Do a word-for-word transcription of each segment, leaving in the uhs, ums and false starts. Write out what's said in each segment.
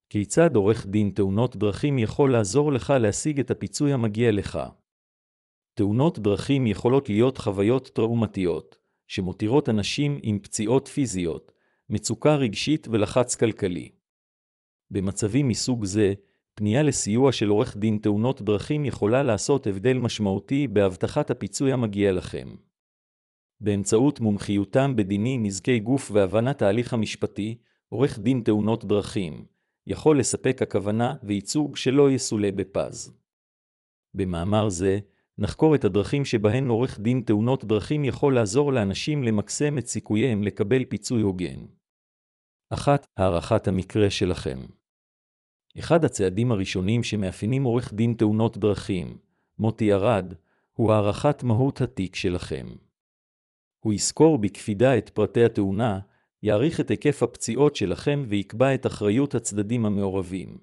כיצד עורך דין תאונות דרכים יכול לעזור לך להשיג את הפיצוי המגיע לך? תאונות דרכים יכולות להיות חוויות טראומטיות, שמותירות אנשים עם פציעות פיזיות, מצוקה רגשית ולחץ כלכלי. במצבים מסוג זה, פנייה לסיוע של עורך דין תאונות דרכים יכולה לעשות הבדל משמעותי בהבטחת הפיצוי המגיע לכם. באמצעות מומחיותם בדיני נזקי גוף והבנת ההליך המשפטי, עורך דין תאונות דרכים יכול לספק הכוונה וייצוג שלא יסולה בפז. במאמר זה, נחקור את הדרכים שבהן עורך דין תאונות דרכים יכול לעזור לאנשים למקסם את סיכוייהם לקבל פיצוי הוגן. אחת. הערכת המקרה שלכם. אחד הצעדים הראשונים שמאפיינים עורך דין תאונות דרכים, מוטי ארד, הוא הערכת מהות התיק שלכם. הוא יזכור בקפידה את פרטי התאונה, יעריך את היקף הפציעות שלכם ויקבע את אחריות הצדדים המעורבים.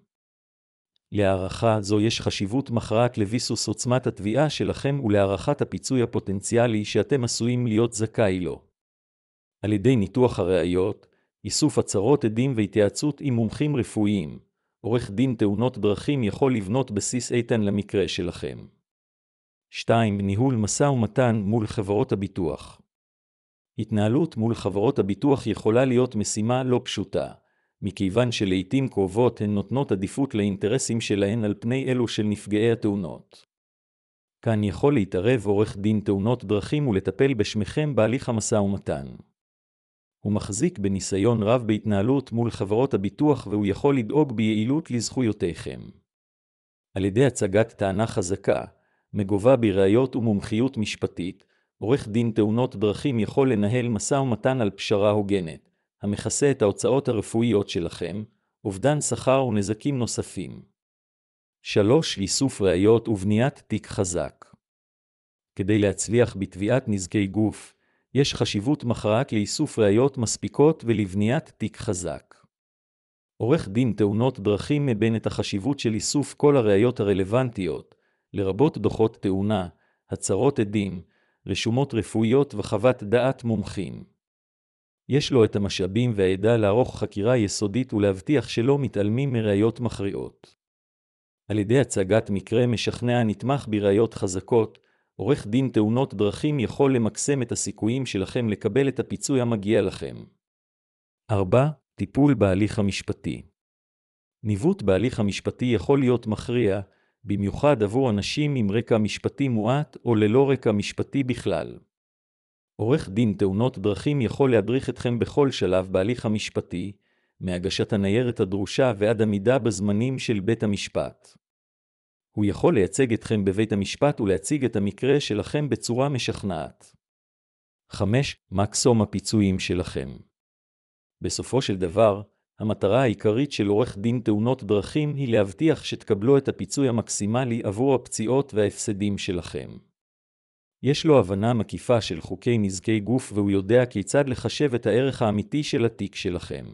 להערכה זו יש חשיבות מכרעת לביסוס עוצמת התביעה שלכם ולהערכת הפיצוי הפוטנציאלי שאתם עשויים להיות זכאי לו. על ידי ניתוח הראיות, איסוף הצהרות עדים והתייעצות עם מומחים רפואיים, עורך דין תאונות דרכים יכול לבנות בסיס איתן למקרה שלכם. שתיים. ניהול משא ומתן מול חברות הביטוח. התנהלות מול חברות הביטוח יכולה להיות משימה לא פשוטה, מכיוון שלעיתים קרובות הן נותנות עדיפות לאינטרסים שלהן על פני אלו של נפגעי התאונות. כאן יכול להתערב עורך דין תאונות דרכים ולטפל בשמכם בהליך המשא ומתן. הוא מחזיק בניסיון רב בהתנהלות מול חברות הביטוח והוא יכול לדאוג ביעילות לזכויותיכם. על ידי הצגת טענה חזקה, מגובה בראיות ומומחיות משפטית, עורך דין תאונות דרכים יכול לנהל משא ומתן על פשרה הוגנת, המכסה את ההוצאות הרפואיות שלכם, אובדן שכר ונזקים נוספים. שלוש. איסוף ראיות ובניית תיק חזק. כדי להצליח בתביעת נזקי גוף, יש חשיבות מכרעת לאיסוף ראיות מספיקות ולבניית תיק חזק. עורך דין תאונות דרכים מבין את החשיבות של איסוף כל הראיות הרלוונטיות, לרבות דוחות תאונה, הצהרות עדים, רשומות רפואיות וחוות דעת מומחים. יש לו את המשאבים והידע לערוך חקירה יסודית ולהבטיח שלא מתעלמים מראיות מכריעות. על ידי הצגת מקרה משכנע הנתמך בראיות חזקות, עורך דין תאונות דרכים יכול למקסם את הסיכויים שלכם לקבל את הפיצוי המגיע לכם. ארבע. טיפול בהליך המשפטי. ניווט בהליך המשפטי יכול להיות מכריע, במיוחד עבור אנשים עם רקע משפטי מועט או ללא רקע משפטי בכלל. עורך דין תאונות דרכים יכול להדריך אתכם בכל שלב בהליך המשפטי, מהגשת הניירת הדרושה ועד עמידה בזמנים של בית המשפט. הוא יכול לייצג אתכם בבית המשפט ולהציג את המקרה שלכם בצורה משכנעת. חמש. מקסום הפיצויים שלכם. בסופו של דבר, המטרה העיקרית של עורך דין תאונות דרכים היא להבטיח שתקבלו את הפיצוי המקסימלי עבור הפציעות וההפסדים שלכם. יש לו הבנה מקיפה של חוקי נזקי גוף והוא יודע כיצד לחשב את הערך האמיתי של התיק שלכם.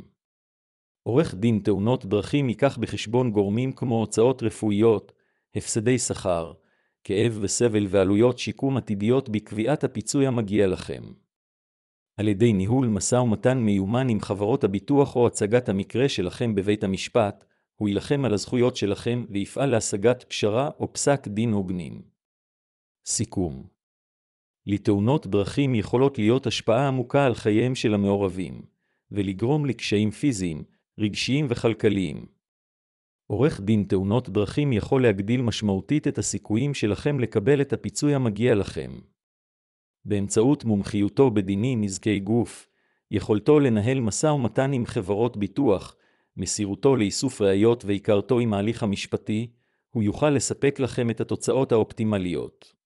עורך דין תאונות דרכים ייקח בחשבון גורמים כמו הוצאות רפואיות, הפסדי שכר, כאב וסבל ועלויות שיקום עתידיות בקביעת הפיצוי המגיע לכם. על ידי ניהול משא ומתן מיומן עם חברות הביטוח או הצגת המקרה שלכם בבית המשפט, הוא ילחם על הזכויות שלכם ויפעל להשגת פשרה או פסק דין הוגנים. סיכום. לתאונות דרכים יכולות להיות השפעה עמוקה על חייהם של המעורבים, ולגרום לקשיים פיזיים, רגשיים וכלכליים. עורך דין תאונות דרכים יכול להגדיל משמעותית את הסיכויים שלכם לקבל את הפיצוי המגיע לכם. באמצעות מומחיותו בדיני נזקי גוף, יכולתו לנהל משא ומתן עם חברות ביטוח, מסירותו לאיסוף ראיות והכרתו עם ההליך המשפטי, הוא יוכל לספק לכם את התוצאות האופטימליות.